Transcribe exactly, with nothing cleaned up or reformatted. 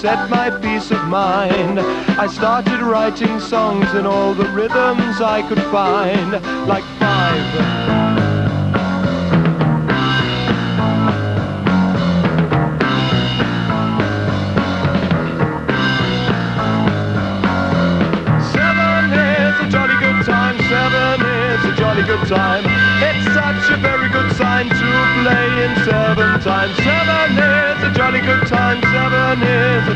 upset my peace of mind. I started writing songs in all the rhythms I could find, like five. Seven is a jolly good time. It's such a very good sign to play in seven time. Seven is a jolly good time. Seven is a